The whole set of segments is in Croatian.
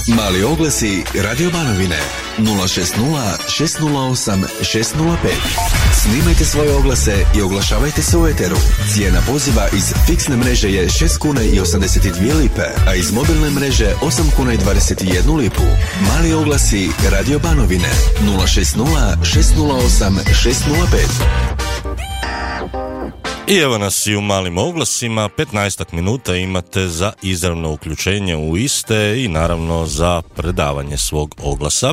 Mali oglasi Radio Banovine 060 608 605. Snimajte svoje oglase i oglašavajte se u eteru. Cijena poziva iz fiksne mreže je 6 kuna i 82 lipe, a iz mobilne mreže 8 kuna i 21 lipu. Mali oglasi Radio Banovine 060 608 605. I evo nas i u malim oglasima, 15 minuta imate za izravno uključenje u iste i naravno za predavanje svog oglasa.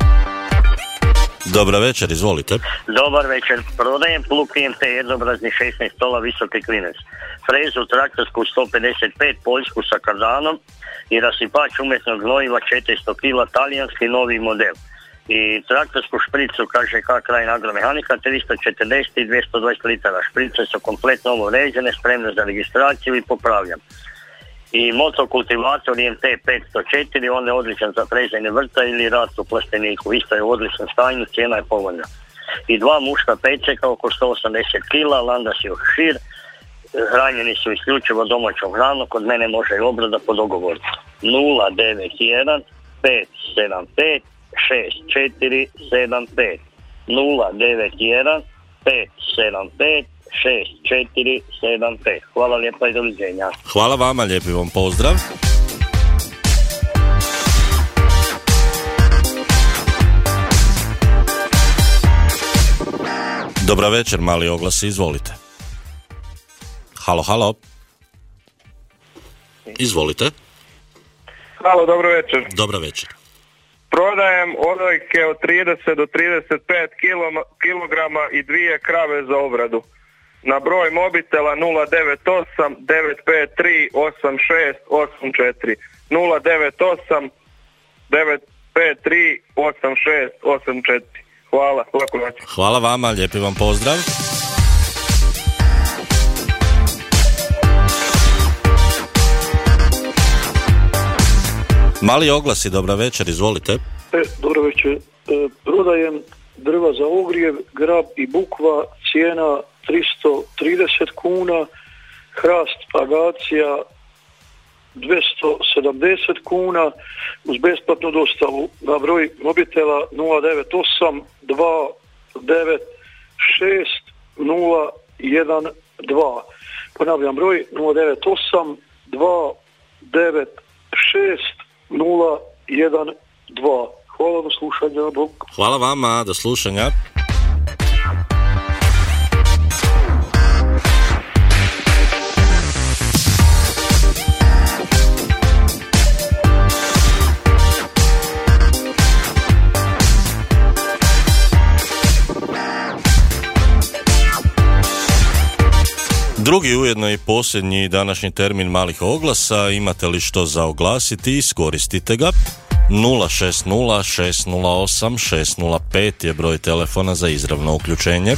Dobar večer, izvolite. Dobar večer, prodajem plug IMT jednobrazni 16 stola visoki klinec, frezu traktorsku 155 poljsku sa kardanom i rasipač umjetnog gnojiva 400 kg talijanski novi model. I traktorsku špricu KŽK Krajina Agromehanika 340 i 220 litara. Šprice su kompletno ovo uređene, spremne za registraciju i popravljam. I motokultivator IMT 504, on je odličan za frezanje vrta ili rast u plasteniku. Isto je u odličnom stanju, cijena je povoljna. I dva muška peceka oko 180 kg, Landas i Šir, hranjeni su isključivo domaćom hranom, kod mene može i obrada po dogovoru. 091 575 6475 091 575 6475. Hvala lijepa i doviđenja. Hvala vama, lijepi vam pozdrav. Dobra večer, mali oglas, izvolite. Halo, halo. Izvolite. Halo, dobro večer. Dobra večer. Prodajem odojke od 30 do 35 kilograma i dvije krave za obradu. Na broj mobitela 098 953 8684 098 953 8684. Hvala, lako noć. Hvala vama, lijepi vam pozdrav. Mali oglasi, dobra večer, izvolite. Dobro večer. Prodajem drva za ogrijev, grab i bukva, cijena 330 kuna, hrast agacija 270 kuna, uz besplatnu dostavu na broj mobitela 098 296 012. Ponavljam broj 098 296 012. Hvala, do slušanja, Bog. Hvala vama, do slušanja. Drugi, ujedno i posljednji današnji termin malih oglasa. Imate li što za oglasiti, iskoristite ga. 060 608 605 je broj telefona za izravno uključenje.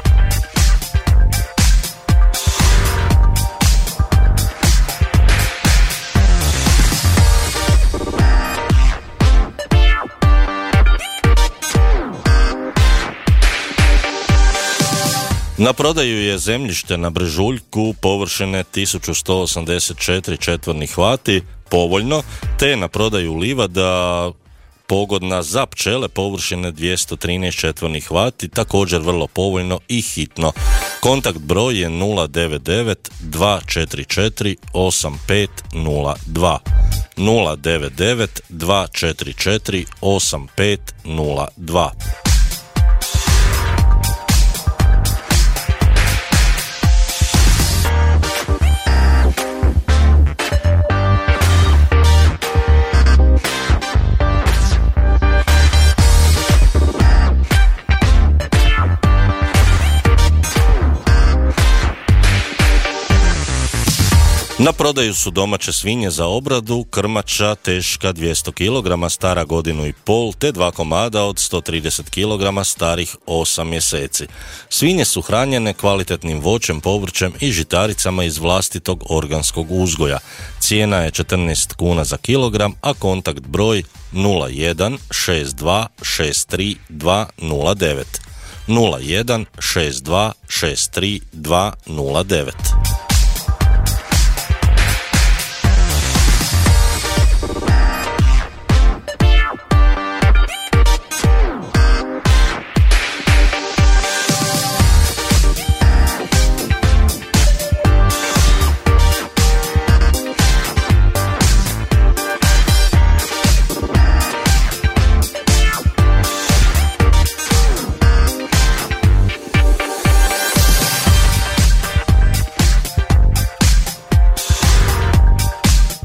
Na prodaju je zemljište na Brežuljku površine 1184 četvornih vati, povoljno, te na prodaju livada pogodna za pčele površine 213 četvornih vati, također vrlo povoljno i hitno. Kontakt broj je 099 244 8502 099 244 8502. Na prodaju su domaće svinje za obradu, krmača teška 200 kg, stara godinu i pol, te dva komada od 130 kg starih 8 mjeseci. Svinje su hranjene kvalitetnim voćem, povrćem i žitaricama iz vlastitog organskog uzgoja. Cijena je 14 kuna za kilogram, a kontakt broj 01 62 63 209 01 62 63 209.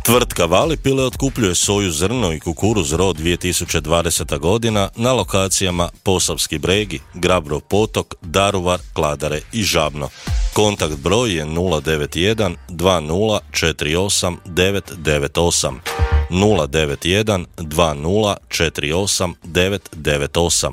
Tvrtka Valipile otkupljuje soju, zrno i kukuruz rod 2020. godina na lokacijama Posavski Bregi, Grabrov Potok, Daruvar, Kladare i Žabno. Kontakt broj je 091 2048 998. 091 2048 998.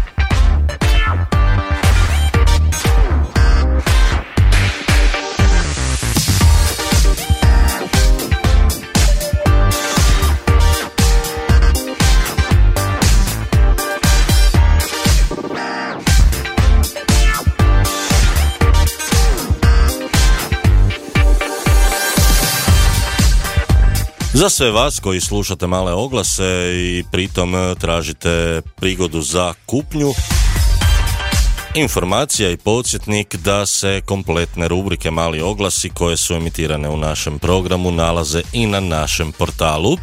Za sve vas koji slušate male oglase i pritom tražite prigodu za kupnju, informacija i podsjetnik da se kompletne rubrike Mali oglasi koje su emitirane u našem programu nalaze i na našem portalu,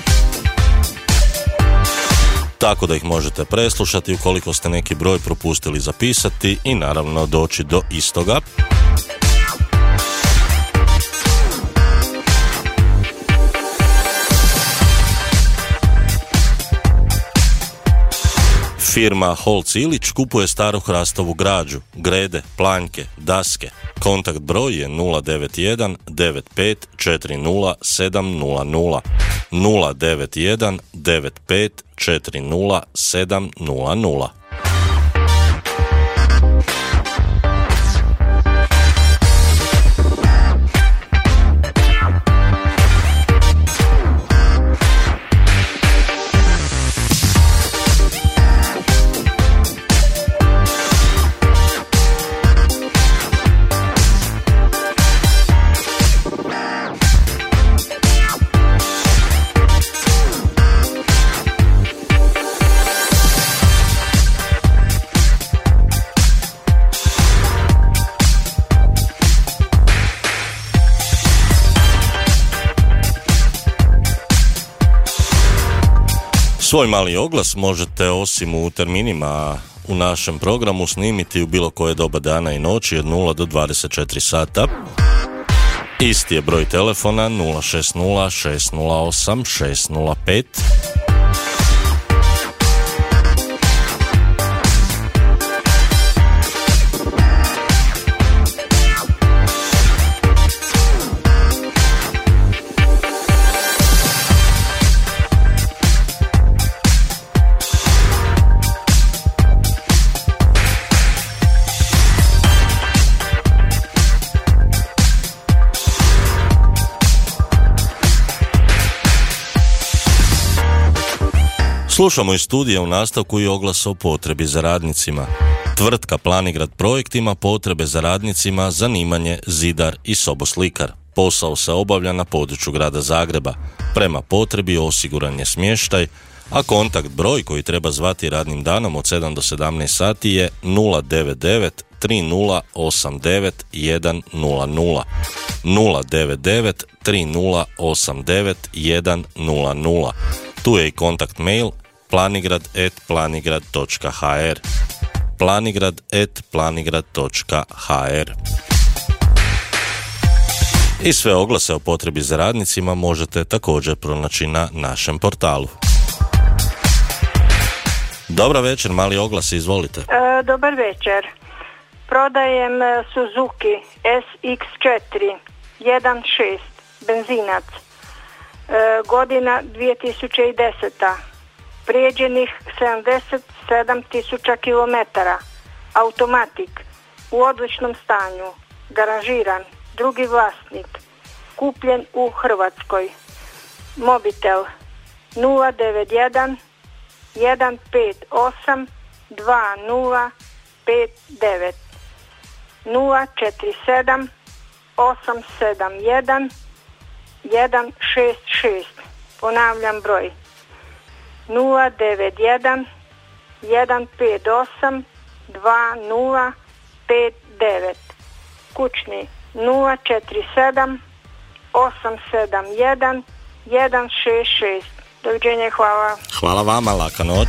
tako da ih možete preslušati ukoliko ste neki broj propustili zapisati i naravno doći do istoga. Firma Holc Ilić kupuje staru hrastovu građu, grede, planjke, daske. Kontakt broj je 091 95 40 700. 091 95 40 700. Svoj mali oglas možete osim u terminima u našem programu snimiti u bilo koje doba dana i noći od 0 do 24 sata. Isti je broj telefona 060 608 605. Slušamo iz studija u nastavku i oglas o potrebi za radnicima. Tvrtka Planigrad Projekt ima potrebe za radnicima, zanimanje zidar i soboslikar. Posao se obavlja na području grada Zagreba. Prema potrebi osiguran je smještaj, a kontakt broj koji treba zvati radnim danom od 7 do 17 sati je 099 3089 100. 099 3089 100. Tu je i kontakt mail planigrad@planigrad.hr. planigrad@planigrad.hr. I sve oglase o potrebi za radnicima možete također pronaći na našem portalu. Dobar večer, mali oglas, izvolite. Dobar večer. Prodajem Suzuki SX4 1.6 benzinac. Godina 2010. Prijeđenih 77.000 km. Automatik. U odličnom stanju. Garažiran. Drugi vlasnik. Kupljen u Hrvatskoj. Mobitel 091 158 2059 047 871 166. Ponavljam broj 091 158 2059. Kućni 047 871 166. Doviđenja i hvala. Hvala vama, laka noć.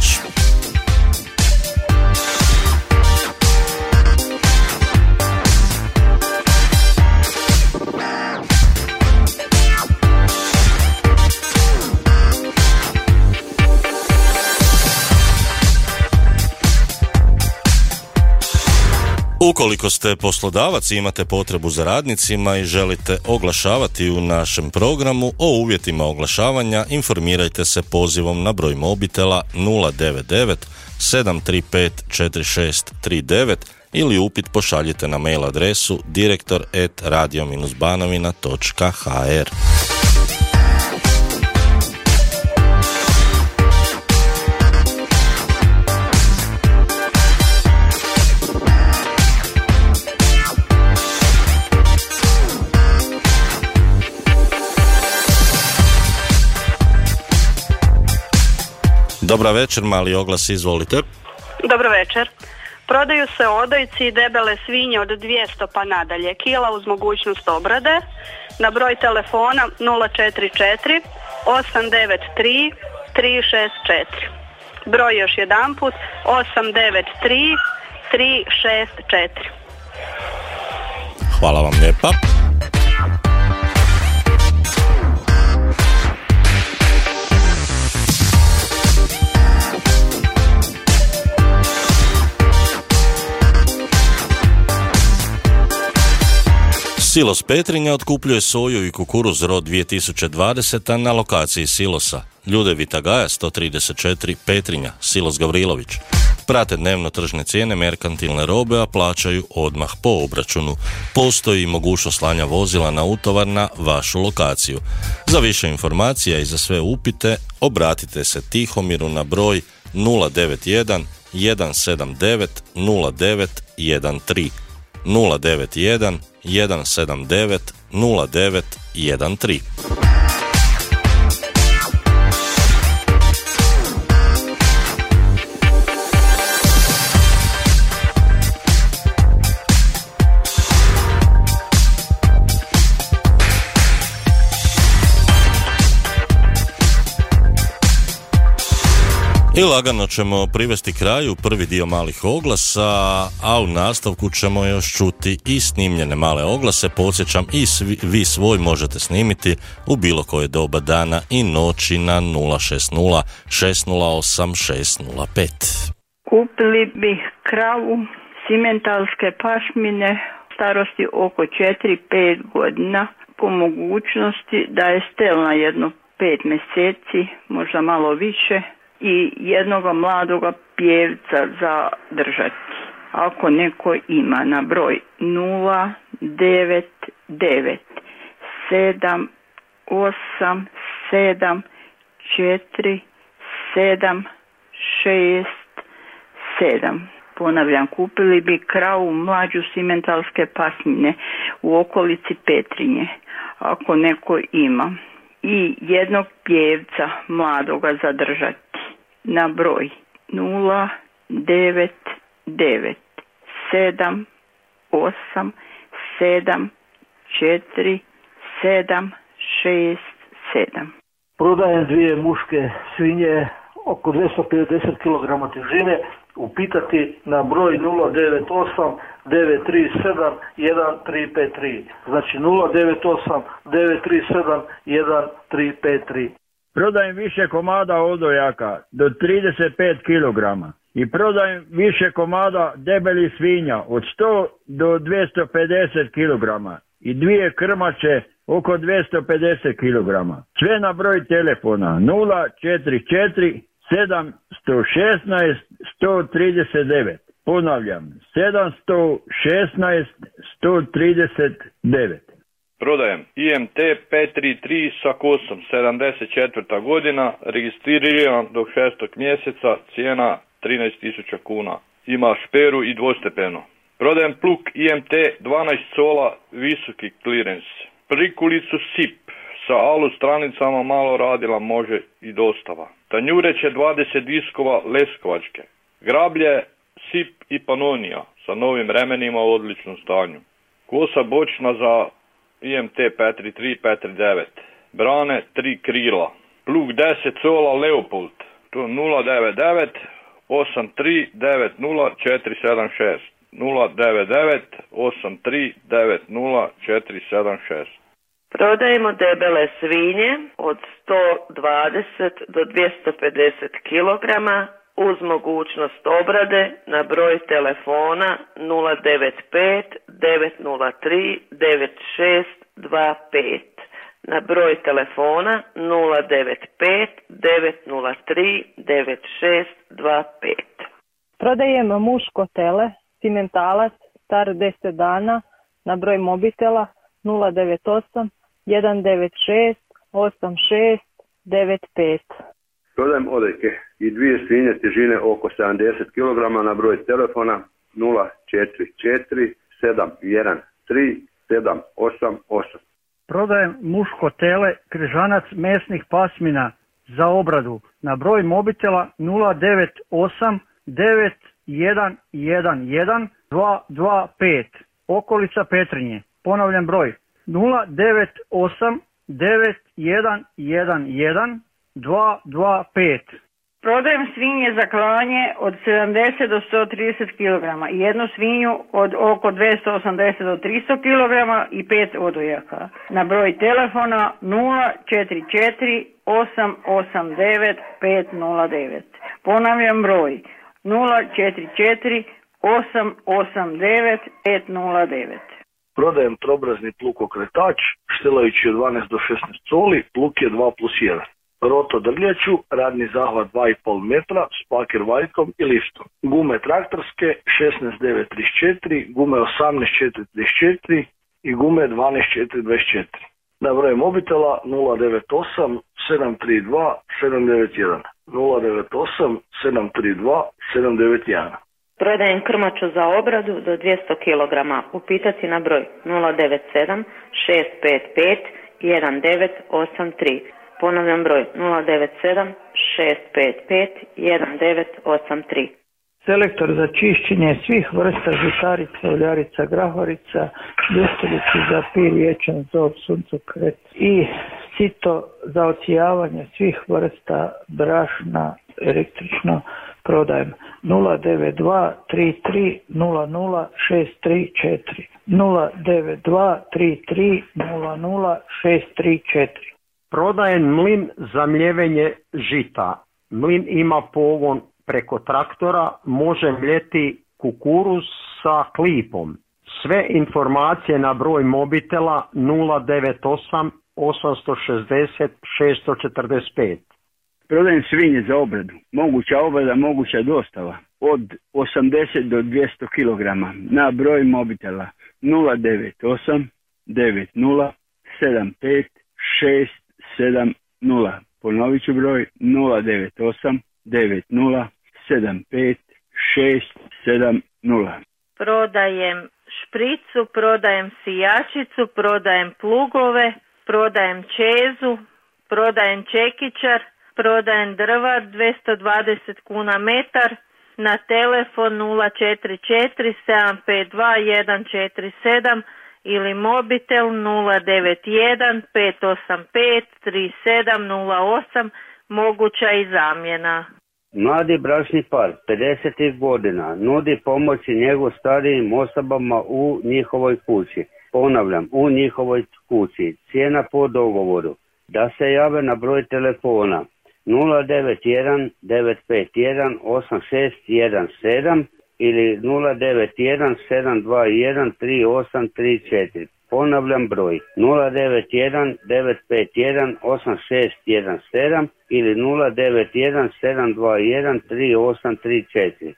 Ukoliko ste poslodavac i imate potrebu za radnicima i želite oglašavati u našem programu, o uvjetima oglašavanja informirajte se pozivom na broj mobitela 099 735 4639 ili upit pošaljite na mail adresu direktor@radio-banovina.hr. Dobra večer, mali oglas, izvolite. Dobro večer. Prodaju se odojci i debele svinje od 200 pa nadalje, kila uz mogućnost obrade, na broj telefona 044 893 364. Broj još jedanput 893 364. Hvala vam lijepa. Silos Petrinja otkupljuje soju i kukuruz rod 2020. na lokaciji silosa Ljudevita Gaja 134 Petrinja, Silos Gavrilović. Prate dnevno tržne cijene merkantilne robe, a plaćaju odmah po obračunu. Postoji mogućnost slanja vozila na utovar na vašu lokaciju. Za više informacija i za sve upite obratite se Tihomiru na broj 091 179 0913. 091 179 0913. I lagano ćemo privesti kraju prvi dio malih oglasa, a u nastavku ćemo još čuti i snimljene male oglase. Podsjećam, i vi svoj možete snimiti u bilo koje doba dana i noći na 060 608 605. Kupili bi kravu simentalske pašmine starosti oko 4-5 godina, po mogućnosti da je stelna jedno 5 mjeseci, možda malo više, i jednoga mladoga pjevca za držati. Ako neko ima, na broj 099 787 4 7 6 7. Ponavljam, kupili bi kravu mlađu simentalske pasmine u okolici Petrinje, ako neko ima, i jednog pjevca mladoga zadržati na broj 099 787 4 7 6 7. Prodajem 2 muške svinje oko 250 kg težine. Upitati na broj 098 937 1353. Znači 098 937 1353. Prodajem više komada odojaka do 35 kg i prodajem više komada debelih svinja od 100 do 250 kg i 2 krmače oko 250 kg. Sve na broj telefona 044 716 139. Ponavljam, 716 139. Prodajem IMT 533 sa kosom, 74. godina, registriran do 6. mjeseca, cijena 13.000 kuna. Ima šperu i dvostepeno. Prodajem plug IMT 12 sola, visoki klirens. Prikulicu SIP sa alu stranicama, malo radila, može i dostava. Tanjureće 20 diskova leskovačke. Grablje SIP i Panonija sa novim remenima u odličnom stanju. Kosa bočna za IMT 533 539. Brane 3 krila. Plug 10 sola Leopold. To 099 83 90 476. 099 83 90 476. Prodajemo debele svinje od 120 do 250 kg uz mogućnost obrade na broj telefona 095 903 9625. Na broj telefona 095 903 9625. Prodajem muško tele, simentalac, star 10 dana, na broj mobitela 098 196 8695. Prodajem odojke i dvije svinje težine oko 70 kg na broj telefona 044 713 788. Prodajem muško tele, križanac mesnih pasmina za obradu na broj mobitela 098 9111 225. Okolica Petrinje. Ponavljam broj 098 9111 225. Prodajem svinje za klanje od 70 do 130 kg i jednu svinju od oko 280 do 300 kg i 5 odojaka. Na broj telefona 044 889 509. Ponavljam broj 044 889 509. Prodajem trobrazni plukokretač, štilajući od 12 do 16 coli, pluk je 2+1. Roto drljaču, radni zahvat 2,5 metra s paker valjkom i liftom. Gume traktorske 16.934, gume 18.434 i gume 12.424. Na broj mobitela 098 732 791. 098 732 791. Prodajem krmaču za obradu do 200 kg. Upitati na broj 097 655 1983. Ponavljam broj 097 655 1983. Selektor za čišćenje svih vrsta žitarica, uljarica, grahorica, ljestilici za pir, ječam, zob, suncokret i sito za ocijavanje svih vrsta brašna električno. Prodajem 092 33 00 634 092 33 00 634. Prodajem mlin za mljevenje žita. Mlin ima pogon preko traktora, može mljeti kukuruz sa klipom. Sve informacije na broj mobitela 098 860 645. Prodajem svinje za obradu. Moguća obrada, moguća dostava. Od 80 do 200 kg na broj mobitela 098 90 75 670. Ponovit ću broj 098 90 75 670. Prodajem špricu, prodajem sijačicu, prodajem plugove, prodajem čezu, prodajem čekićar, prodajem drva 220 kuna metar, na telefon 044 752 147 ili mobitel 091 585 3708, moguća i zamjena. Mladi bračni par 50 godina nudi pomoć i njegu starijim osobama u njihovoj kući. Ponavljam, u njihovoj kući. Cijena po dogovoru. Da se jave na broj telefona 091 951 8617 ili 091 721 3834. Ponavljam broj 091 951 8617 ili 091 721 3834.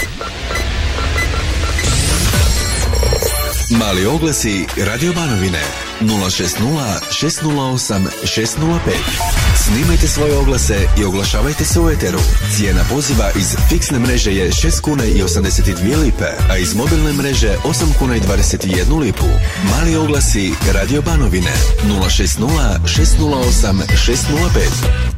Mali oglasi Radio Banovine 060 608 605. Snimajte svoje oglase i oglašavajte se u eteru. Cijena poziva iz fiksne mreže je 6 kuna i 82 lipe, a iz mobilne mreže 8 kuna i 21 lipu. Mali oglasi Radio Banovine 060 608 605.